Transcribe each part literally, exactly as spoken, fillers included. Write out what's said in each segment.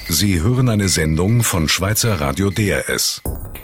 Sie hören eine Sendung von Schweizer Radio D R S.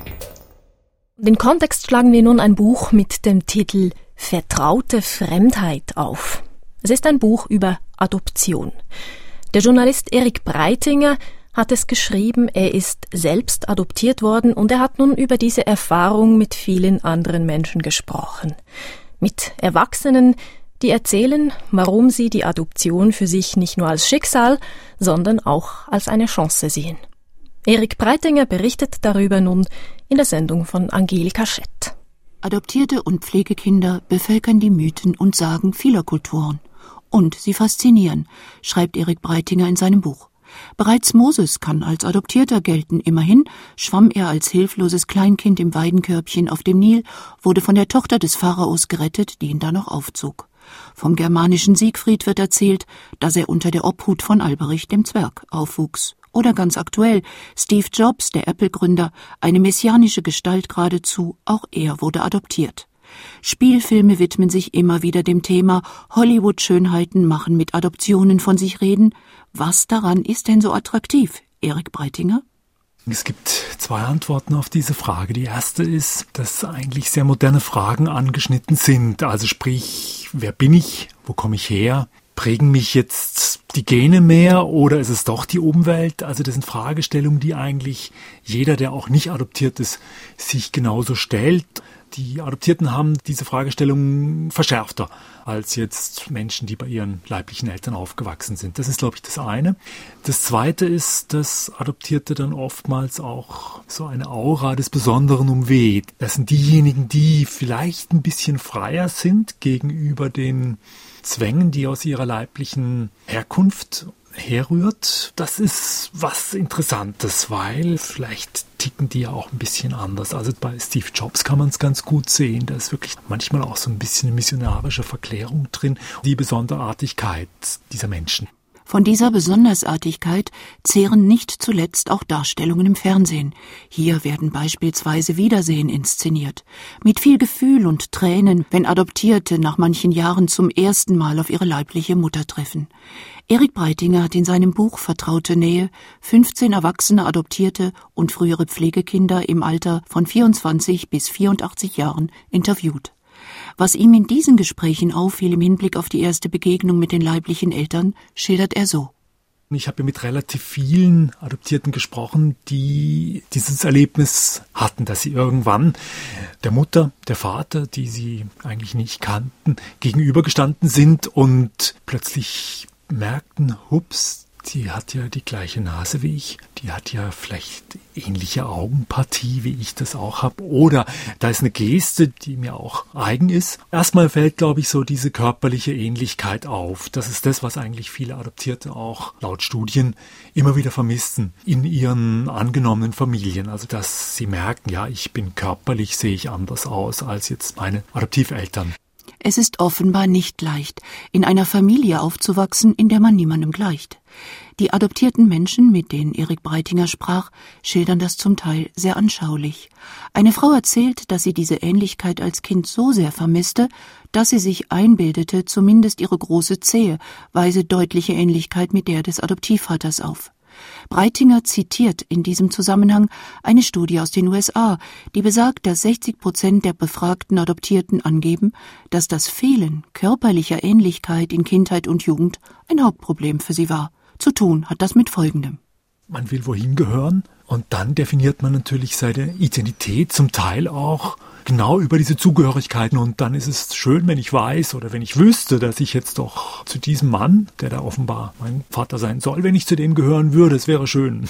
Den Kontext schlagen wir nun ein Buch mit dem Titel Vertraute Fremdheit auf. Es ist ein Buch über Adoption. Der Journalist Erik Breitinger hat es geschrieben, er ist selbst adoptiert worden und er hat nun über diese Erfahrung mit vielen anderen Menschen gesprochen. Mit Erwachsenen, die erzählen, warum sie die Adoption für sich nicht nur als Schicksal, sondern auch als eine Chance sehen. Erik Breitinger berichtet darüber nun in der Sendung von Angelika Schett. Adoptierte und Pflegekinder bevölkern die Mythen und Sagen vieler Kulturen. Und sie faszinieren, schreibt Erik Breitinger in seinem Buch. Bereits Moses kann als Adoptierter gelten. Immerhin schwamm er als hilfloses Kleinkind im Weidenkörbchen auf dem Nil, wurde von der Tochter des Pharaos gerettet, die ihn da noch aufzog. Vom germanischen Siegfried wird erzählt, dass er unter der Obhut von Alberich dem Zwerg aufwuchs. Oder ganz aktuell, Steve Jobs, der Apple-Gründer, eine messianische Gestalt geradezu, auch er wurde adoptiert. Spielfilme widmen sich immer wieder dem Thema, Hollywood-Schönheiten machen mit Adoptionen von sich reden. Was daran ist denn so attraktiv, Erik Breitinger? Es gibt zwei Antworten auf diese Frage. Die erste ist, dass eigentlich sehr moderne Fragen angeschnitten sind. Also sprich, wer bin ich? Wo komme ich her? Prägen mich jetzt die Gene mehr oder ist es doch die Umwelt? Also das sind Fragestellungen, die eigentlich jeder, der auch nicht adoptiert ist, sich genauso stellt. Die Adoptierten haben diese Fragestellungen verschärfter als jetzt Menschen, die bei ihren leiblichen Eltern aufgewachsen sind. Das ist, glaube ich, das eine. Das zweite ist, dass Adoptierte dann oftmals auch so eine Aura des Besonderen umweht. Das sind diejenigen, die vielleicht ein bisschen freier sind gegenüber den Zwängen, die aus ihrer leiblichen Herkunft herrührt. Das ist was Interessantes, weil vielleicht ticken die ja auch ein bisschen anders. Also bei Steve Jobs kann man es ganz gut sehen. Da ist wirklich manchmal auch so ein bisschen eine missionarische Verklärung drin. Die Besonderartigkeit dieser Menschen. Von dieser Besondersartigkeit zehren nicht zuletzt auch Darstellungen im Fernsehen. Hier werden beispielsweise Wiedersehen inszeniert. Mit viel Gefühl und Tränen, wenn Adoptierte nach manchen Jahren zum ersten Mal auf ihre leibliche Mutter treffen. Erik Breitinger hat in seinem Buch Vertraute Nähe fünfzehn erwachsene Adoptierte und frühere Pflegekinder im Alter von vierundzwanzig bis vierundachtzig Jahren interviewt. Was ihm in diesen Gesprächen auffiel im Hinblick auf die erste Begegnung mit den leiblichen Eltern, schildert er so. Ich habe mit relativ vielen Adoptierten gesprochen, die dieses Erlebnis hatten, dass sie irgendwann der Mutter, der Vater, die sie eigentlich nicht kannten, gegenübergestanden sind und plötzlich merkten, hups, die hat ja die gleiche Nase wie ich, die hat ja vielleicht ähnliche Augenpartie, wie ich das auch habe. Oder da ist eine Geste, die mir auch eigen ist. Erstmal fällt, glaube ich, so diese körperliche Ähnlichkeit auf. Das ist das, was eigentlich viele Adoptierte auch laut Studien immer wieder vermissen in ihren angenommenen Familien. Also dass sie merken, ja, ich bin körperlich, sehe ich anders aus als jetzt meine Adoptiveltern. Es ist offenbar nicht leicht, in einer Familie aufzuwachsen, in der man niemandem gleicht. Die adoptierten Menschen, mit denen Erik Breitinger sprach, schildern das zum Teil sehr anschaulich. Eine Frau erzählt, dass sie diese Ähnlichkeit als Kind so sehr vermisste, dass sie sich einbildete, zumindest ihre große Zehe weise deutliche Ähnlichkeit mit der des Adoptivvaters auf. Breitinger zitiert in diesem Zusammenhang eine Studie aus den U S A, die besagt, dass sechzig Prozent der befragten Adoptierten angeben, dass das Fehlen körperlicher Ähnlichkeit in Kindheit und Jugend ein Hauptproblem für sie war. Zu tun hat das mit Folgendem. Man will wohin gehören und dann definiert man natürlich seine Identität zum Teil auch genau über diese Zugehörigkeiten und dann ist es schön, wenn ich weiß oder wenn ich wüsste, dass ich jetzt doch zu diesem Mann, der da offenbar mein Vater sein soll, wenn ich zu dem gehören würde, es wäre schön.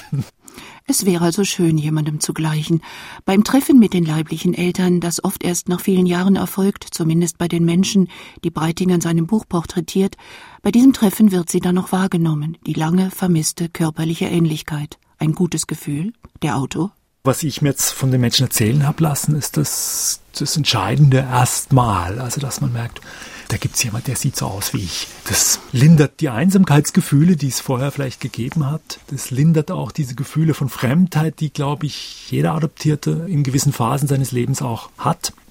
Es wäre also schön, jemandem zu gleichen. Beim Treffen mit den leiblichen Eltern, das oft erst nach vielen Jahren erfolgt, zumindest bei den Menschen, die Breitinger in seinem Buch porträtiert, bei diesem Treffen wird sie dann noch wahrgenommen, die lange vermisste körperliche Ähnlichkeit. Ein gutes Gefühl, der Autor? Was ich mir jetzt von den Menschen erzählen habe lassen, ist das, das Entscheidende erstmal. Also, dass man merkt, da gibt's jemand, der sieht so aus wie ich. Das lindert die Einsamkeitsgefühle, die es vorher vielleicht gegeben hat. Das lindert auch diese Gefühle von Fremdheit, die, glaube ich, jeder Adoptierte in gewissen Phasen seines Lebens auch hat.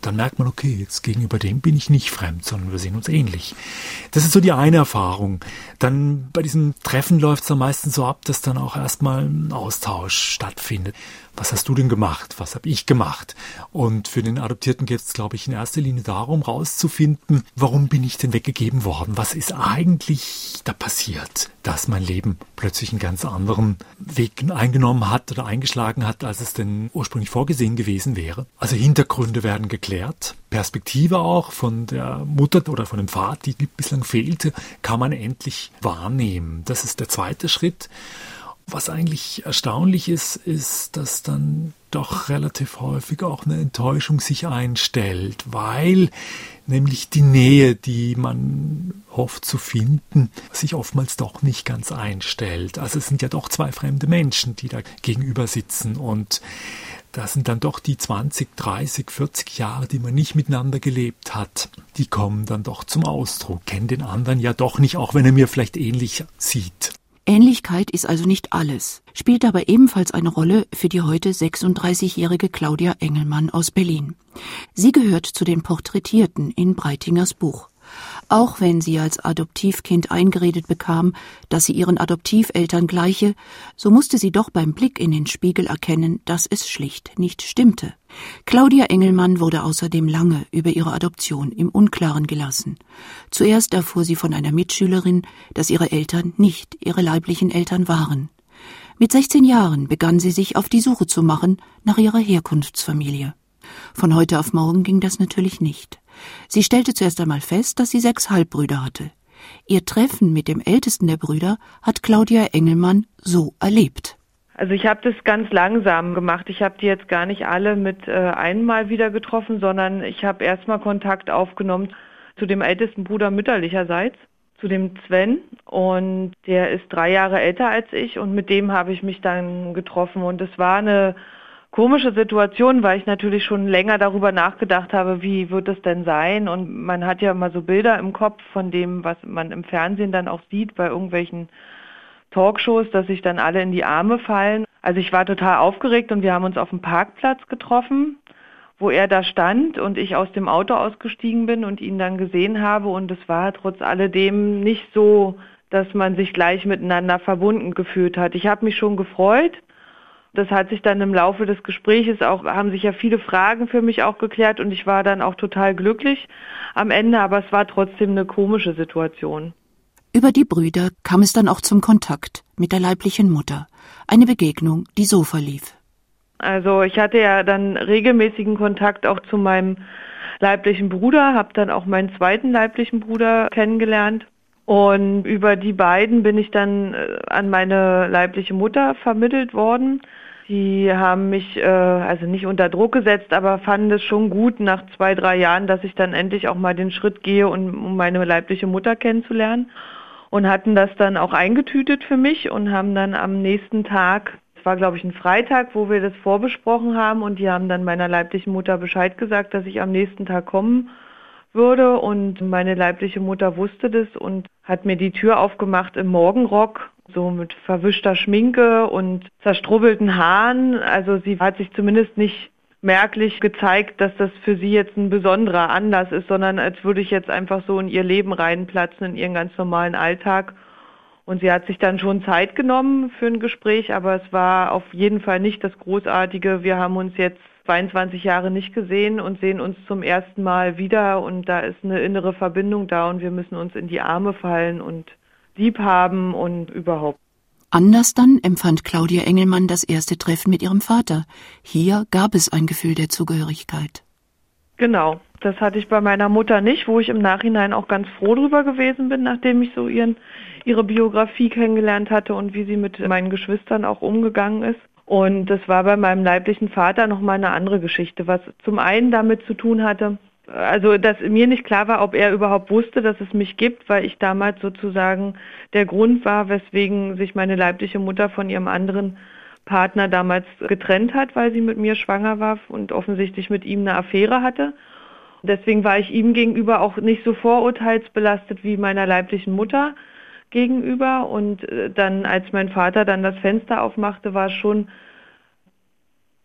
dann merkt man, okay, jetzt gegenüber dem bin ich nicht fremd, sondern wir sehen uns ähnlich. Das ist so die eine Erfahrung. Dann bei diesem Treffen läuft es dann meistens so ab, dass dann auch erstmal ein Austausch stattfindet. Was hast du denn gemacht? Was habe ich gemacht? Und für den Adoptierten geht es, glaube ich, in erster Linie darum, rauszufinden, warum bin ich denn weggegeben worden? Was ist eigentlich da passiert, dass mein Leben plötzlich einen ganz anderen Weg eingenommen hat oder eingeschlagen hat, als es denn ursprünglich vorgesehen gewesen wäre? Also Hintergründe werden geklärt. Perspektive auch von der Mutter oder von dem Vater, die bislang fehlte, kann man endlich wahrnehmen. Das ist der zweite Schritt. Was eigentlich erstaunlich ist, ist, dass dann doch relativ häufig auch eine Enttäuschung sich einstellt, weil nämlich die Nähe, die man hofft zu finden, sich oftmals doch nicht ganz einstellt. Also es sind ja doch zwei fremde Menschen, die da gegenüber sitzen, und da sind dann doch die zwanzig, dreißig, vierzig Jahre, die man nicht miteinander gelebt hat, die kommen dann doch zum Ausdruck. Kennen den anderen ja doch nicht, auch wenn er mir vielleicht ähnlich sieht. Ähnlichkeit ist also nicht alles, spielt aber ebenfalls eine Rolle für die heute sechsunddreißigjährige Claudia Engelmann aus Berlin. Sie gehört zu den Porträtierten in Breitingers Buch. Auch wenn sie als Adoptivkind eingeredet bekam, dass sie ihren Adoptiveltern gleiche, so musste sie doch beim Blick in den Spiegel erkennen, dass es schlicht nicht stimmte. Claudia Engelmann wurde außerdem lange über ihre Adoption im Unklaren gelassen. Zuerst erfuhr sie von einer Mitschülerin, dass ihre Eltern nicht ihre leiblichen Eltern waren. Mit sechzehn Jahren begann sie sich auf die Suche zu machen nach ihrer Herkunftsfamilie. Von heute auf morgen ging das natürlich nicht. Sie stellte zuerst einmal fest, dass sie sechs Halbbrüder hatte. Ihr Treffen mit dem ältesten der Brüder hat Claudia Engelmann so erlebt. Also ich habe das ganz langsam gemacht. Ich habe die jetzt gar nicht alle mit äh, einmal wieder getroffen, sondern ich habe erstmal Kontakt aufgenommen zu dem ältesten Bruder mütterlicherseits, zu dem Sven. Und der ist drei Jahre älter als ich, und mit dem habe ich mich dann getroffen. Und es war eine komische Situation, weil ich natürlich schon länger darüber nachgedacht habe, wie wird es denn sein? Und man hat ja immer so Bilder im Kopf von dem, was man im Fernsehen dann auch sieht bei irgendwelchen Talkshows, dass sich dann alle in die Arme fallen. Also ich war total aufgeregt, und wir haben uns auf dem Parkplatz getroffen, wo er da stand und ich aus dem Auto ausgestiegen bin und ihn dann gesehen habe, und es war trotz alledem nicht so, dass man sich gleich miteinander verbunden gefühlt hat. Ich habe mich schon gefreut. Das hat sich dann im Laufe des Gespräches auch, haben sich ja viele Fragen für mich auch geklärt, und ich war dann auch total glücklich am Ende, aber es war trotzdem eine komische Situation. Über die Brüder kam es dann auch zum Kontakt mit der leiblichen Mutter. Eine Begegnung, die so verlief. Also ich hatte ja dann regelmäßigen Kontakt auch zu meinem leiblichen Bruder, habe dann auch meinen zweiten leiblichen Bruder kennengelernt. Und über die beiden bin ich dann an meine leibliche Mutter vermittelt worden. Die haben mich äh, also nicht unter Druck gesetzt, aber fanden es schon gut nach zwei, drei Jahren, dass ich dann endlich auch mal den Schritt gehe, um meine leibliche Mutter kennenzulernen. Und hatten das dann auch eingetütet für mich und haben dann am nächsten Tag, es war glaube ich ein Freitag, wo wir das vorbesprochen haben, und die haben dann meiner leiblichen Mutter Bescheid gesagt, dass ich am nächsten Tag kommen würde, und meine leibliche Mutter wusste das und hat mir die Tür aufgemacht im Morgenrock, so mit verwischter Schminke und zerstrubbelten Haaren. Also sie hat sich zumindest nicht merklich gezeigt, dass das für sie jetzt ein besonderer Anlass ist, sondern als würde ich jetzt einfach so in ihr Leben reinplatzen, in ihren ganz normalen Alltag. Und sie hat sich dann schon Zeit genommen für ein Gespräch, aber es war auf jeden Fall nicht das Großartige. Wir haben uns jetzt zweiundzwanzig Jahre nicht gesehen und sehen uns zum ersten Mal wieder, und da ist eine innere Verbindung da, und wir müssen uns in die Arme fallen und lieb haben und überhaupt. Anders dann empfand Claudia Engelmann das erste Treffen mit ihrem Vater. Hier gab es ein Gefühl der Zugehörigkeit. Genau, das hatte ich bei meiner Mutter nicht, wo ich im Nachhinein auch ganz froh drüber gewesen bin, nachdem ich so ihren, ihre Biografie kennengelernt hatte und wie sie mit meinen Geschwistern auch umgegangen ist. Und das war bei meinem leiblichen Vater nochmal eine andere Geschichte, was zum einen damit zu tun hatte, also dass mir nicht klar war, ob er überhaupt wusste, dass es mich gibt, weil ich damals sozusagen der Grund war, weswegen sich meine leibliche Mutter von ihrem anderen Partner damals getrennt hat, weil sie mit mir schwanger war und offensichtlich mit ihm eine Affäre hatte. Deswegen war ich ihm gegenüber auch nicht so vorurteilsbelastet wie meiner leiblichen Mutter gegenüber. Und dann, als mein Vater dann das Fenster aufmachte, war es schon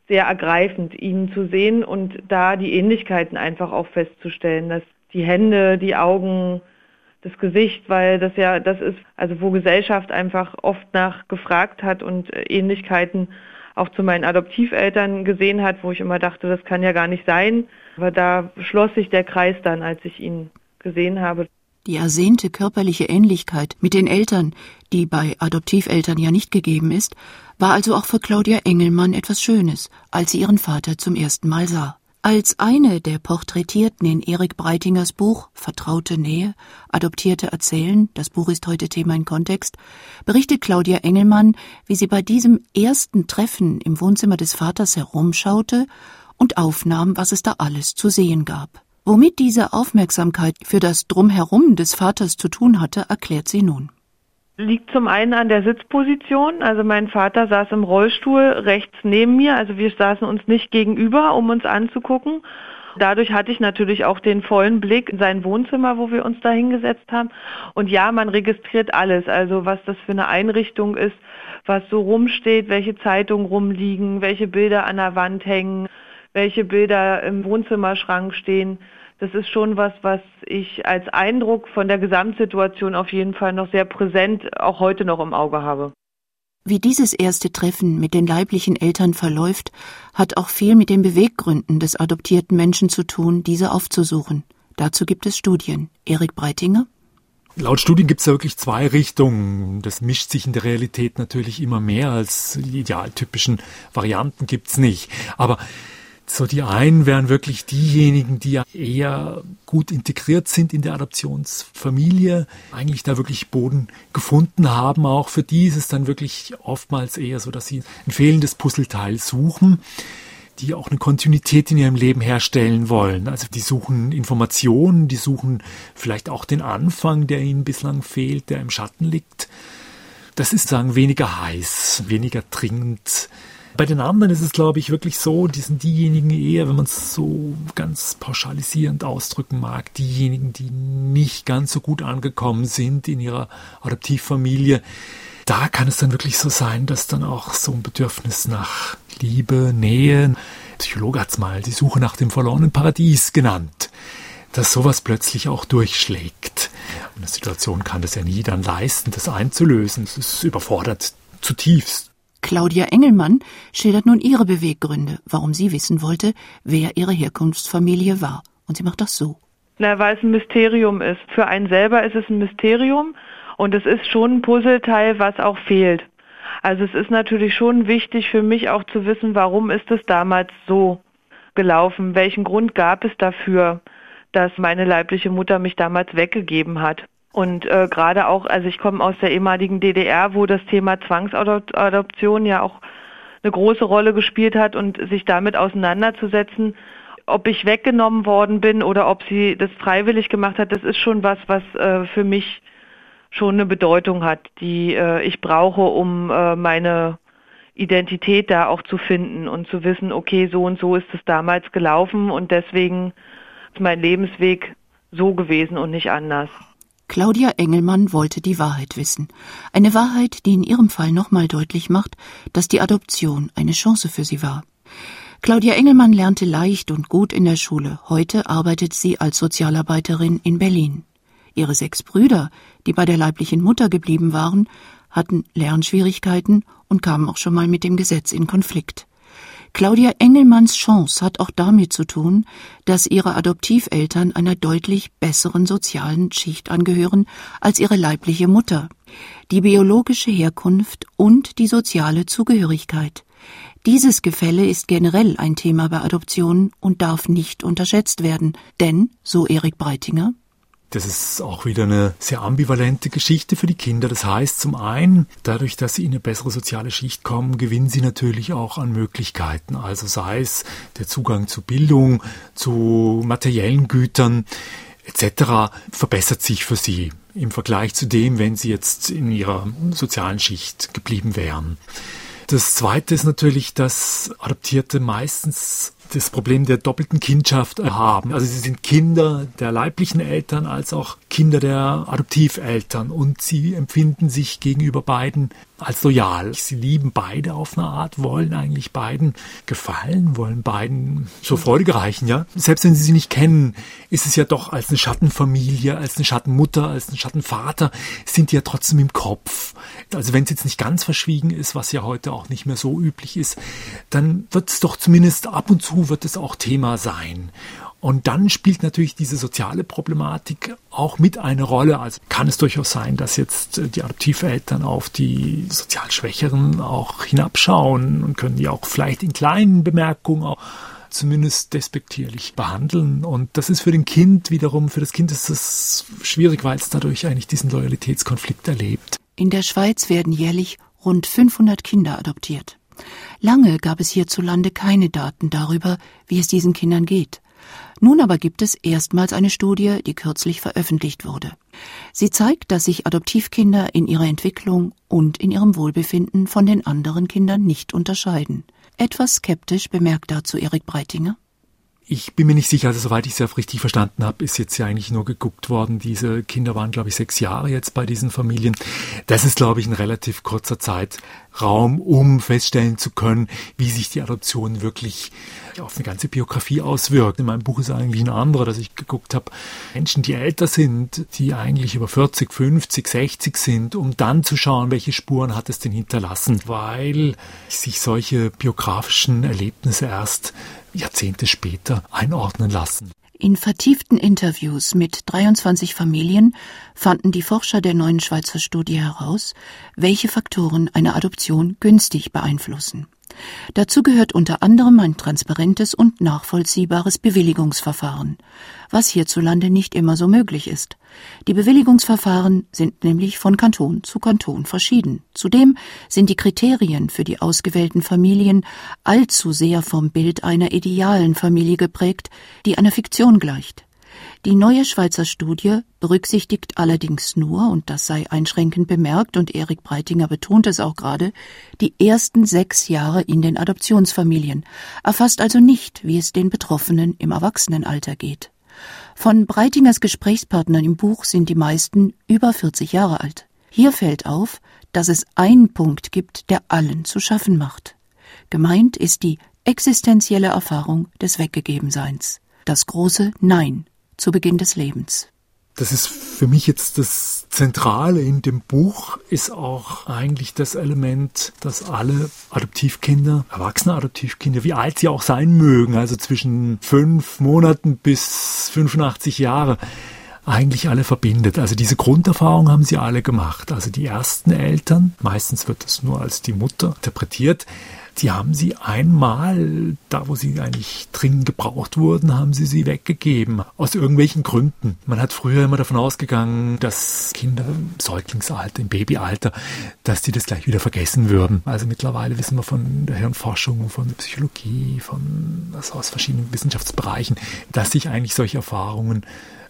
sehr ergreifend, ihn zu sehen und da die Ähnlichkeiten einfach auch festzustellen, dass die Hände, die Augen, das Gesicht, weil das ja das ist, also wo Gesellschaft einfach oft nach gefragt hat und Ähnlichkeiten auch zu meinen Adoptiveltern gesehen hat, wo ich immer dachte, das kann ja gar nicht sein. Aber da schloss sich der Kreis dann, als ich ihn gesehen habe. Die ersehnte körperliche Ähnlichkeit mit den Eltern, die bei Adoptiveltern ja nicht gegeben ist, war also auch für Claudia Engelmann etwas Schönes, als sie ihren Vater zum ersten Mal sah. Als eine der Porträtierten in Erik Breitingers Buch Vertraute Nähe, Adoptierte erzählen, das Buch ist heute Thema in Kontext, berichtet Claudia Engelmann, wie sie bei diesem ersten Treffen im Wohnzimmer des Vaters herumschaute und aufnahm, was es da alles zu sehen gab. Womit diese Aufmerksamkeit für das Drumherum des Vaters zu tun hatte, erklärt sie nun. Liegt zum einen an der Sitzposition, also mein Vater saß im Rollstuhl rechts neben mir, also wir saßen uns nicht gegenüber, um uns anzugucken. Dadurch hatte ich natürlich auch den vollen Blick in sein Wohnzimmer, wo wir uns da hingesetzt haben. Und ja, man registriert alles, also was das für eine Einrichtung ist, was so rumsteht, welche Zeitungen rumliegen, welche Bilder an der Wand hängen, welche Bilder im Wohnzimmerschrank stehen. Das ist schon was, was ich als Eindruck von der Gesamtsituation auf jeden Fall noch sehr präsent, auch heute noch im Auge habe. Wie dieses erste Treffen mit den leiblichen Eltern verläuft, hat auch viel mit den Beweggründen des adoptierten Menschen zu tun, diese aufzusuchen. Dazu gibt es Studien. Erik Breitinger? Laut Studien gibt es ja wirklich zwei Richtungen. Das mischt sich in der Realität natürlich immer mehr, als die idealtypischen Varianten gibt's nicht. Aber so die einen wären wirklich diejenigen, die ja eher gut integriert sind in der Adoptionsfamilie, eigentlich da wirklich Boden gefunden haben. Auch für die ist es dann wirklich oftmals eher so, dass sie ein fehlendes Puzzleteil suchen, die auch eine Kontinuität in ihrem Leben herstellen wollen. Also die suchen Informationen, die suchen vielleicht auch den Anfang, der ihnen bislang fehlt, der im Schatten liegt. Das ist, sagen, weniger heiß, weniger dringend. Bei den anderen ist es, glaube ich, wirklich so, die sind diejenigen eher, wenn man es so ganz pauschalisierend ausdrücken mag, diejenigen, die nicht ganz so gut angekommen sind in ihrer Adoptivfamilie. Da kann es dann wirklich so sein, dass dann auch so ein Bedürfnis nach Liebe, Nähe, ein Psychologe hat es mal die Suche nach dem verlorenen Paradies genannt, dass sowas plötzlich auch durchschlägt. Eine Situation kann das ja nie dann leisten, das einzulösen. Es ist überfordert zutiefst. Claudia Engelmann schildert nun ihre Beweggründe, warum sie wissen wollte, wer ihre Herkunftsfamilie war. Und sie macht das so. Na, weil es ein Mysterium ist. Für einen selber ist es ein Mysterium und es ist schon ein Puzzleteil, was auch fehlt. Also es ist natürlich schon wichtig für mich auch zu wissen, warum ist es damals so gelaufen? Welchen Grund gab es dafür, dass meine leibliche Mutter mich damals weggegeben hat? Und äh, gerade auch, also ich komme aus der ehemaligen D D R, wo das Thema Zwangsadoption ja auch eine große Rolle gespielt hat und sich damit auseinanderzusetzen, ob ich weggenommen worden bin oder ob sie das freiwillig gemacht hat, das ist schon was, was äh, für mich schon eine Bedeutung hat, die äh, ich brauche, um äh, meine Identität da auch zu finden und zu wissen, okay, so und so ist es damals gelaufen und deswegen ist mein Lebensweg so gewesen und nicht anders. Claudia Engelmann wollte die Wahrheit wissen. Eine Wahrheit, die in ihrem Fall nochmal deutlich macht, dass die Adoption eine Chance für sie war. Claudia Engelmann lernte leicht und gut in der Schule. Heute arbeitet sie als Sozialarbeiterin in Berlin. Ihre sechs Brüder, die bei der leiblichen Mutter geblieben waren, hatten Lernschwierigkeiten und kamen auch schon mal mit dem Gesetz in Konflikt. Claudia Engelmanns Chance hat auch damit zu tun, dass ihre Adoptiveltern einer deutlich besseren sozialen Schicht angehören als ihre leibliche Mutter. Die biologische Herkunft und die soziale Zugehörigkeit. Dieses Gefälle ist generell ein Thema bei Adoptionen und darf nicht unterschätzt werden, denn, so Erik Breitinger, das ist auch wieder eine sehr ambivalente Geschichte für die Kinder. Das heißt, zum einen, dadurch, dass sie in eine bessere soziale Schicht kommen, gewinnen sie natürlich auch an Möglichkeiten. Also sei es der Zugang zu Bildung, zu materiellen Gütern et cetera verbessert sich für sie im Vergleich zu dem, wenn sie jetzt in ihrer sozialen Schicht geblieben wären. Das Zweite ist natürlich, dass Adoptierte meistens das Problem der doppelten Kindschaft haben. Also sie sind Kinder der leiblichen Eltern als auch Kinder der Adoptiveltern und sie empfinden sich gegenüber beiden als loyal. Sie lieben beide auf eine Art, wollen eigentlich beiden gefallen, wollen beiden so Freude gereichen, ja. Selbst wenn sie sie nicht kennen, ist es ja doch als eine Schattenfamilie, als eine Schattenmutter, als ein Schattenvater, sind die ja trotzdem im Kopf. Also wenn es jetzt nicht ganz verschwiegen ist, was ja heute auch nicht mehr so üblich ist, dann wird es doch zumindest ab und zu wird es auch Thema sein. Und dann spielt natürlich diese soziale Problematik auch mit eine Rolle. Also kann es durchaus sein, dass jetzt die Adoptiveltern auf die sozial Schwächeren auch hinabschauen und können die auch vielleicht in kleinen Bemerkungen auch zumindest despektierlich behandeln. Und das ist für den Kind wiederum, für das Kind ist das schwierig, weil es dadurch eigentlich diesen Loyalitätskonflikt erlebt. In der Schweiz werden jährlich rund fünfhundert Kinder adoptiert. Lange gab es hierzulande keine Daten darüber, wie es diesen Kindern geht. Nun aber gibt es erstmals eine Studie, die kürzlich veröffentlicht wurde. Sie zeigt, dass sich Adoptivkinder in ihrer Entwicklung und in ihrem Wohlbefinden von den anderen Kindern nicht unterscheiden. Etwas skeptisch bemerkt dazu Erik Breitinger. Ich bin mir nicht sicher, also soweit ich es ja richtig verstanden habe, ist jetzt ja eigentlich nur geguckt worden. Diese Kinder waren, glaube ich, sechs Jahre jetzt bei diesen Familien. Das ist, glaube ich, ein relativ kurzer Zeitraum, um feststellen zu können, wie sich die Adoption wirklich auf eine ganze Biografie auswirkt. In meinem Buch ist eigentlich ein anderer, dass ich geguckt habe, Menschen, die älter sind, die eigentlich über vierzig, fünfzig, sechzig sind, um dann zu schauen, welche Spuren hat es denn hinterlassen, weil sich solche biografischen Erlebnisse erst Jahrzehnte später einordnen lassen. In vertieften Interviews mit dreiundzwanzig Familien fanden die Forscher der neuen Schweizer Studie heraus, welche Faktoren eine Adoption günstig beeinflussen. Dazu gehört unter anderem ein transparentes und nachvollziehbares Bewilligungsverfahren, was hierzulande nicht immer so möglich ist. Die Bewilligungsverfahren sind nämlich von Kanton zu Kanton verschieden. Zudem sind die Kriterien für die ausgewählten Familien allzu sehr vom Bild einer idealen Familie geprägt, die einer Fiktion gleicht. Die neue Schweizer Studie berücksichtigt allerdings nur, und das sei einschränkend bemerkt, und Erik Breitinger betont es auch gerade, die ersten sechs Jahre in den Adoptionsfamilien, erfasst also nicht, wie es den Betroffenen im Erwachsenenalter geht. Von Breitingers Gesprächspartnern im Buch sind die meisten über vierzig Jahre alt. Hier fällt auf, dass es einen Punkt gibt, der allen zu schaffen macht. Gemeint ist die existenzielle Erfahrung des Weggegebenseins, das große Nein zu Beginn des Lebens. Das ist für mich jetzt das Zentrale in dem Buch, ist auch eigentlich das Element, dass alle Adoptivkinder, erwachsene Adoptivkinder, wie alt sie auch sein mögen, also zwischen fünf Monaten bis fünfundachtzig Jahre, eigentlich alle verbindet. Also diese Grunderfahrung haben sie alle gemacht. Also die ersten Eltern, meistens wird das nur als die Mutter interpretiert, die haben sie einmal, da wo sie eigentlich dringend gebraucht wurden, haben sie sie weggegeben. Aus irgendwelchen Gründen. Man hat früher immer davon ausgegangen, dass Kinder im Säuglingsalter, im Babyalter, dass die das gleich wieder vergessen würden. Also mittlerweile wissen wir von der Hirnforschung, von der Psychologie, von also aus verschiedenen Wissenschaftsbereichen, dass sich eigentlich solche Erfahrungen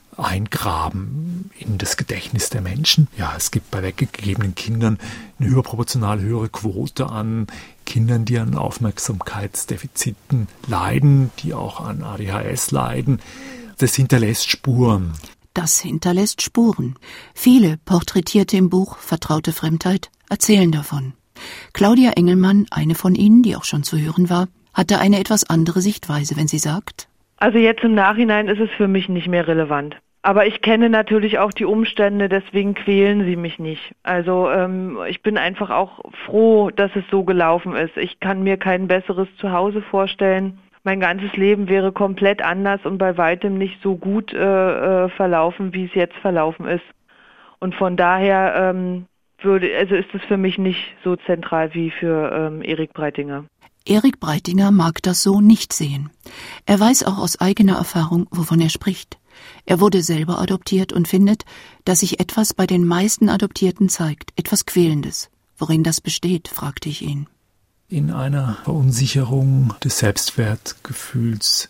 eingraben in das Gedächtnis der Menschen. Ja, es gibt bei weggegebenen Kindern eine überproportional höhere Quote an Kindern, die an Aufmerksamkeitsdefiziten leiden, die auch an A D H S leiden. Das hinterlässt Spuren. Das hinterlässt Spuren. Viele Porträtierte im Buch Vertraute Fremdheit erzählen davon. Claudia Engelmann, eine von ihnen, die auch schon zu hören war, hatte eine etwas andere Sichtweise, wenn sie sagt: Also jetzt im Nachhinein ist es für mich nicht mehr relevant. Aber ich kenne natürlich auch die Umstände, deswegen quälen sie mich nicht. Also ähm, ich bin einfach auch froh, dass es so gelaufen ist. Ich kann mir kein besseres Zuhause vorstellen. Mein ganzes Leben wäre komplett anders und bei weitem nicht so gut äh, äh, verlaufen, wie es jetzt verlaufen ist. Und von daher ähm, würde, also ist es für mich nicht so zentral wie für ähm, Erik Breitinger. Erik Breitinger mag das so nicht sehen. Er weiß auch aus eigener Erfahrung, wovon er spricht. Er wurde selber adoptiert und findet, dass sich etwas bei den meisten Adoptierten zeigt, etwas Quälendes. Worin das besteht, fragte ich ihn. In einer Verunsicherung des Selbstwertgefühls,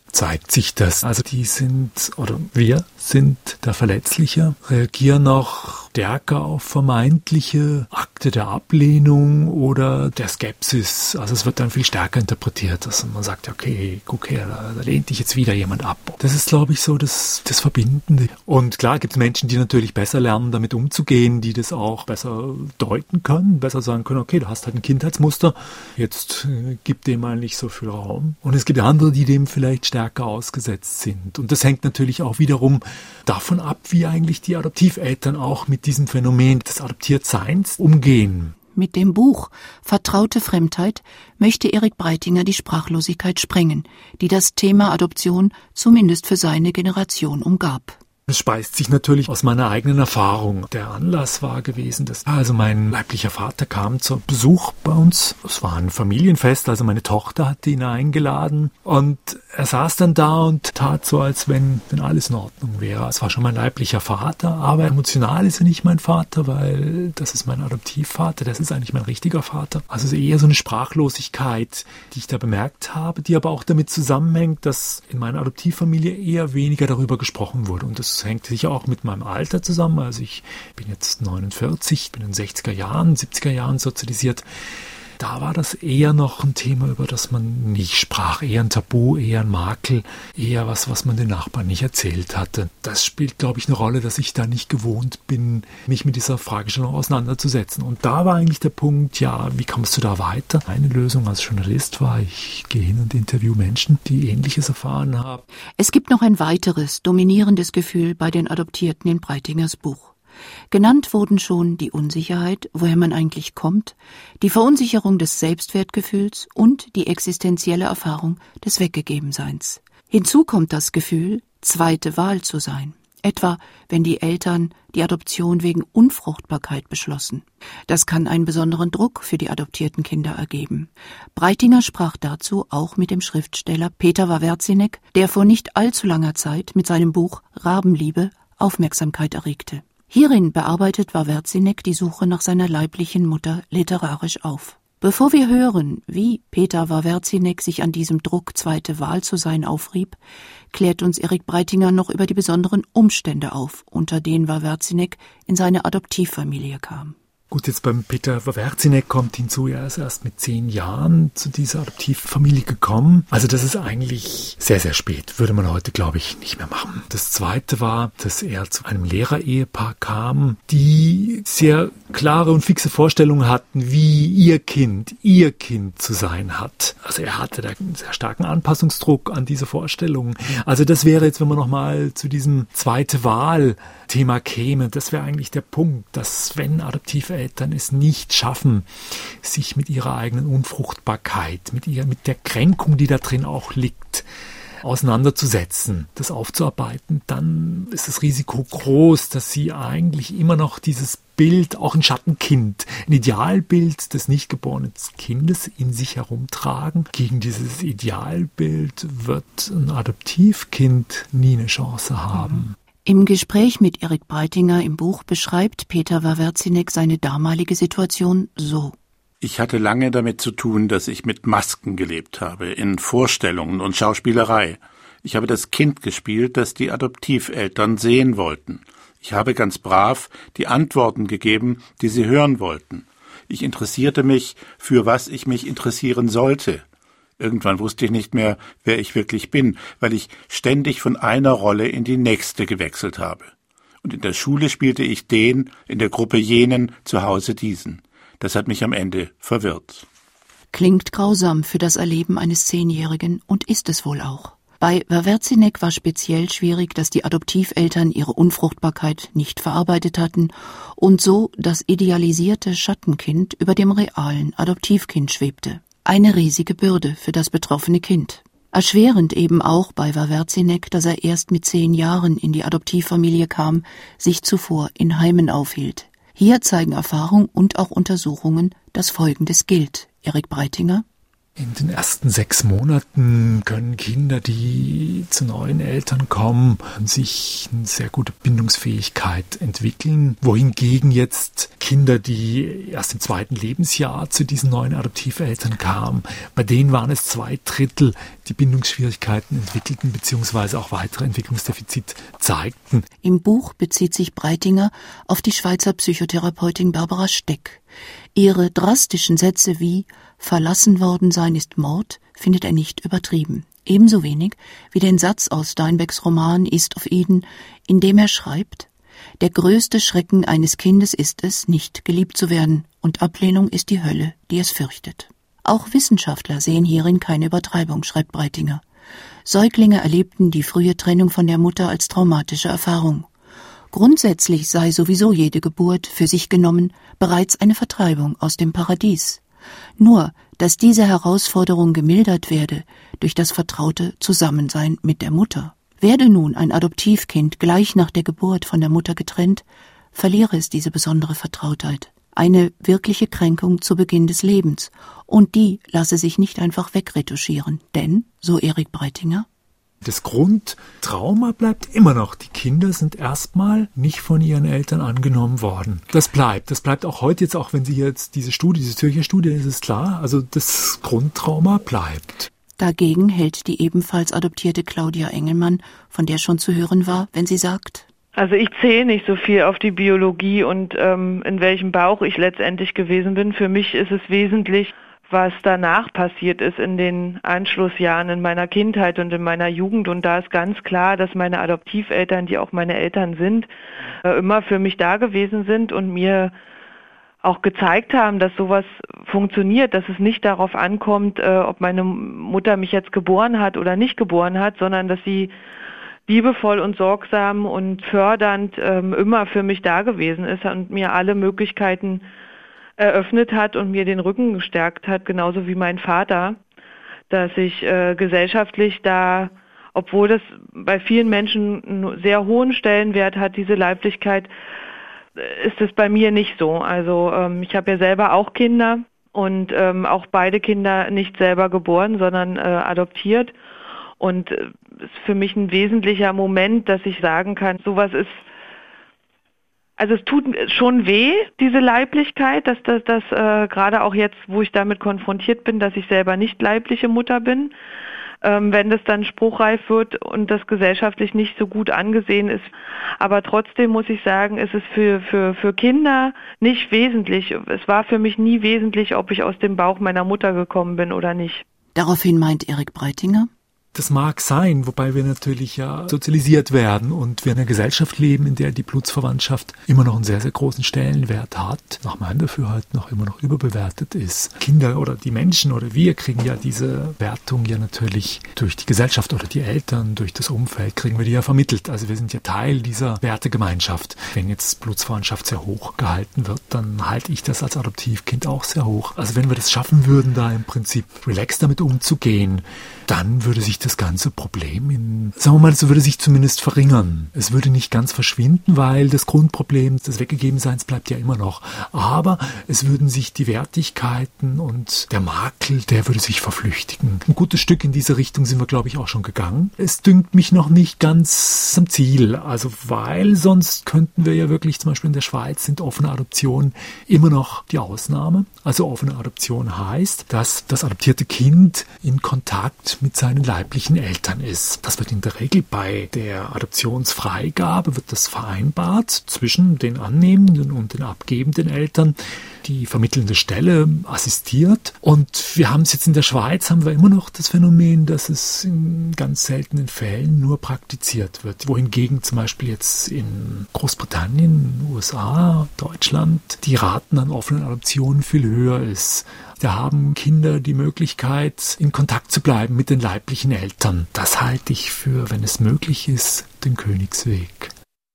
zeigt sich das. Also die sind, oder wir sind da verletzlicher, reagieren auch stärker auf vermeintliche Akte der Ablehnung oder der Skepsis. Also es wird dann viel stärker interpretiert. Also man sagt, okay, guck her, da, da lehnt dich jetzt wieder jemand ab. Das ist, glaube ich, so das, das Verbindende. Und klar gibt es Menschen, die natürlich besser lernen, damit umzugehen, die das auch besser deuten können, besser sagen können, okay, du hast halt ein Kindheitsmuster, jetzt äh, gib dem mal nicht so viel Raum. Und es gibt andere, die dem vielleicht stärker ausgesetzt sind. Und das hängt natürlich auch wiederum davon ab, wie eigentlich die Adoptiveltern auch mit diesem Phänomen des Adoptiertseins umgehen. Mit dem Buch Vertraute Fremdheit möchte Erik Breitinger die Sprachlosigkeit sprengen, die das Thema Adoption zumindest für seine Generation umgab. Es speist sich natürlich aus meiner eigenen Erfahrung. Der Anlass war gewesen, dass also mein leiblicher Vater kam zu Besuch bei uns. Es war ein Familienfest, also meine Tochter hatte ihn eingeladen. Und er saß dann da und tat so, als wenn, wenn alles in Ordnung wäre. Es war schon mein leiblicher Vater, aber emotional ist er nicht mein Vater, weil das ist mein Adoptivvater, das ist eigentlich mein richtiger Vater. Also es ist eher so eine Sprachlosigkeit, die ich da bemerkt habe, die aber auch damit zusammenhängt, dass in meiner Adoptivfamilie eher weniger darüber gesprochen wurde. Und das hängt sicher auch mit meinem Alter zusammen. Also ich bin jetzt neunundvierzig, bin in den sechziger Jahren, siebziger Jahren sozialisiert. Da war das eher noch ein Thema, über das man nicht sprach, eher ein Tabu, eher ein Makel, eher was, was man den Nachbarn nicht erzählt hatte. Das spielt, glaube ich, eine Rolle, dass ich da nicht gewohnt bin, mich mit dieser Fragestellung auseinanderzusetzen. Und da war eigentlich der Punkt, ja, wie kommst du da weiter? Eine Lösung als Journalist war, ich gehe hin und interview Menschen, die Ähnliches erfahren haben. Es gibt noch ein weiteres, dominierendes Gefühl bei den Adoptierten in Breitingers Buch. Genannt wurden schon die Unsicherheit, woher man eigentlich kommt, die Verunsicherung des Selbstwertgefühls und die existenzielle Erfahrung des Weggegebenseins. Hinzu kommt das Gefühl, zweite Wahl zu sein, etwa wenn die Eltern die Adoption wegen Unfruchtbarkeit beschlossen. Das kann einen besonderen Druck für die adoptierten Kinder ergeben. Breitinger sprach dazu auch mit dem Schriftsteller Peter Wawerzinek, der vor nicht allzu langer Zeit mit seinem Buch Rabenliebe Aufmerksamkeit erregte. Hierin bearbeitet Wawerzinek die Suche nach seiner leiblichen Mutter literarisch auf. Bevor wir hören, wie Peter Wawerzinek sich an diesem Druck, zweite Wahl zu sein, aufrieb, klärt uns Erik Breitinger noch über die besonderen Umstände auf, unter denen Wawerzinek in seine Adoptivfamilie kam. Gut, jetzt beim Peter Wawerzinek kommt hinzu, er ist erst mit zehn Jahren zu dieser Adoptivfamilie gekommen. Also das ist eigentlich sehr, sehr spät. Würde man heute, glaube ich, nicht mehr machen. Das Zweite war, dass er zu einem Lehrerehepaar kam, die sehr klare und fixe Vorstellungen hatten, wie ihr Kind, ihr Kind zu sein hat. Also er hatte da einen sehr starken Anpassungsdruck an diese Vorstellungen. Also das wäre jetzt, wenn man nochmal zu diesem zweite Wahl-Thema käme, das wäre eigentlich der Punkt, dass wenn Adoptiveltern es nicht schaffen, sich mit ihrer eigenen Unfruchtbarkeit, mit ihr, mit der Kränkung, die da drin auch liegt, auseinanderzusetzen, das aufzuarbeiten, dann ist das Risiko groß, dass sie eigentlich immer noch dieses Bild, auch ein Schattenkind, ein Idealbild des nicht geborenen Kindes in sich herumtragen. Gegen dieses Idealbild wird ein Adoptivkind nie eine Chance haben. Im Gespräch mit Erik Breitinger im Buch beschreibt Peter Wawerzinek seine damalige Situation so. Ich hatte lange damit zu tun, dass ich mit Masken gelebt habe, in Vorstellungen und Schauspielerei. Ich habe das Kind gespielt, das die Adoptiveltern sehen wollten. Ich habe ganz brav die Antworten gegeben, die sie hören wollten. Ich interessierte mich, für was ich mich interessieren sollte. Irgendwann wusste ich nicht mehr, wer ich wirklich bin, weil ich ständig von einer Rolle in die nächste gewechselt habe. Und in der Schule spielte ich den, in der Gruppe jenen, zu Hause diesen. Das hat mich am Ende verwirrt. Klingt grausam für das Erleben eines Zehnjährigen und ist es wohl auch. Bei Wawerzinek war speziell schwierig, dass die Adoptiveltern ihre Unfruchtbarkeit nicht verarbeitet hatten und so das idealisierte Schattenkind über dem realen Adoptivkind schwebte. Eine riesige Bürde für das betroffene Kind. Erschwerend eben auch bei Wawerzinek, dass er erst mit zehn Jahren in die Adoptivfamilie kam, sich zuvor in Heimen aufhielt. Hier zeigen Erfahrung und auch Untersuchungen, dass Folgendes gilt. Erik Breitinger? In den ersten sechs Monaten können Kinder, die zu neuen Eltern kommen, sich eine sehr gute Bindungsfähigkeit entwickeln, wohingegen jetzt Kinder, die erst im zweiten Lebensjahr zu diesen neuen Adoptiveltern kamen, bei denen waren es zwei Drittel, die Bindungsschwierigkeiten entwickelten bzw. auch weitere Entwicklungsdefizite zeigten. Im Buch bezieht sich Breitinger auf die Schweizer Psychotherapeutin Barbara Steck. Ihre drastischen Sätze wie »Verlassen worden sein ist Mord« findet er nicht übertrieben. Ebenso wenig wie den Satz aus Steinbecks Roman East of Eden, in dem er schreibt: »Der größte Schrecken eines Kindes ist es, nicht geliebt zu werden, und Ablehnung ist die Hölle, die es fürchtet.« Auch Wissenschaftler sehen hierin keine Übertreibung, schreibt Breitinger. Säuglinge erlebten die frühe Trennung von der Mutter als traumatische Erfahrung. Grundsätzlich sei sowieso jede Geburt für sich genommen bereits eine Vertreibung aus dem Paradies. Nur, dass diese Herausforderung gemildert werde durch das vertraute Zusammensein mit der Mutter. Werde nun ein Adoptivkind gleich nach der Geburt von der Mutter getrennt, verliere es diese besondere Vertrautheit. Eine wirkliche Kränkung zu Beginn des Lebens. Und die lasse sich nicht einfach wegretuschieren. Denn, so Erik Breitinger, das Grundtrauma bleibt immer noch. Die Kinder sind erstmal nicht von ihren Eltern angenommen worden. Das bleibt. Das bleibt auch heute jetzt, auch wenn Sie jetzt diese Studie, diese Zürcher Studie, ist es klar. Also das Grundtrauma bleibt. Dagegen hält die ebenfalls adoptierte Claudia Engelmann, von der schon zu hören war, wenn sie sagt: Also ich zähle nicht so viel auf die Biologie und ähm, in welchem Bauch ich letztendlich gewesen bin. Für mich ist es wesentlich, was danach passiert ist in den Anschlussjahren in meiner Kindheit und in meiner Jugend. Und da ist ganz klar, dass meine Adoptiveltern, die auch meine Eltern sind, äh, immer für mich da gewesen sind und mir auch gezeigt haben, dass sowas funktioniert, dass es nicht darauf ankommt, äh, ob meine Mutter mich jetzt geboren hat oder nicht geboren hat, sondern dass sie liebevoll und sorgsam und fördernd ähm, immer für mich da gewesen ist und mir alle Möglichkeiten eröffnet hat und mir den Rücken gestärkt hat, genauso wie mein Vater, dass ich äh, gesellschaftlich da, obwohl das bei vielen Menschen einen sehr hohen Stellenwert hat, diese Leiblichkeit, ist es bei mir nicht so. Also ähm, ich habe ja selber auch Kinder und ähm, auch beide Kinder nicht selber geboren, sondern äh, adoptiert. Und es äh, ist für mich ein wesentlicher Moment, dass ich sagen kann, sowas ist, also es tut schon weh, diese Leiblichkeit, dass das, das äh, gerade auch jetzt, wo ich damit konfrontiert bin, dass ich selber nicht leibliche Mutter bin, ähm, wenn das dann spruchreif wird und das gesellschaftlich nicht so gut angesehen ist. Aber trotzdem muss ich sagen, ist es für, für, für Kinder nicht wesentlich. Es war für mich nie wesentlich, ob ich aus dem Bauch meiner Mutter gekommen bin oder nicht. Daraufhin meint Erik Breitinger: Das mag sein, wobei wir natürlich ja sozialisiert werden und wir in einer Gesellschaft leben, in der die Blutsverwandtschaft immer noch einen sehr, sehr großen Stellenwert hat, nach meinem Dafürhalten noch immer noch überbewertet ist. Kinder oder die Menschen oder wir kriegen ja diese Wertung ja natürlich durch die Gesellschaft oder die Eltern, durch das Umfeld kriegen wir die ja vermittelt. Also wir sind ja Teil dieser Wertegemeinschaft. Wenn jetzt Blutsverwandtschaft sehr hoch gehalten wird, dann halte ich das als Adoptivkind auch sehr hoch. Also wenn wir das schaffen würden, da im Prinzip relaxed damit umzugehen, dann würde sich das ganze Problem in, sagen wir mal, so würde sich zumindest verringern. Es würde nicht ganz verschwinden, weil das Grundproblem des Weggegebenseins bleibt ja immer noch. Aber es würden sich die Wertigkeiten und der Makel, der würde sich verflüchtigen. Ein gutes Stück in diese Richtung sind wir, glaube ich, auch schon gegangen. Es dünkt mich noch nicht ganz am Ziel. Also, weil sonst könnten wir ja wirklich, zum Beispiel in der Schweiz sind offene Adoptionen immer noch die Ausnahme. Also offene Adoption heißt, dass das adoptierte Kind in Kontakt mit seinen leiblichen Eltern ist. Das wird in der Regel bei der Adoptionsfreigabe wird das vereinbart zwischen den annehmenden und den abgebenden Eltern. Die vermittelnde Stelle assistiert. Und wir haben es jetzt in der Schweiz, haben wir immer noch das Phänomen, dass es in ganz seltenen Fällen nur praktiziert wird. Wohingegen zum Beispiel jetzt in Großbritannien, U S A, Deutschland die Raten an offenen Adoptionen viel höher ist. Da haben Kinder die Möglichkeit, in Kontakt zu bleiben mit den leiblichen Eltern. Das halte ich für, wenn es möglich ist, den Königsweg.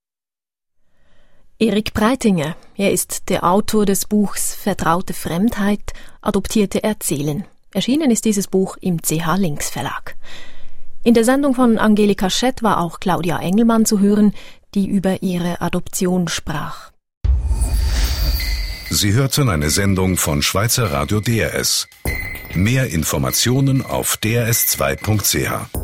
Erik Breitinger, er ist der Autor des Buchs Vertraute Fremdheit, adoptierte Erzählen. Erschienen ist dieses Buch im C H Links Verlag. In der Sendung von Angelika Schett war auch Claudia Engelmann zu hören, die über ihre Adoption sprach. Sie hörten eine Sendung von Schweizer Radio D R S. Mehr Informationen auf d r s zwei punkt c h.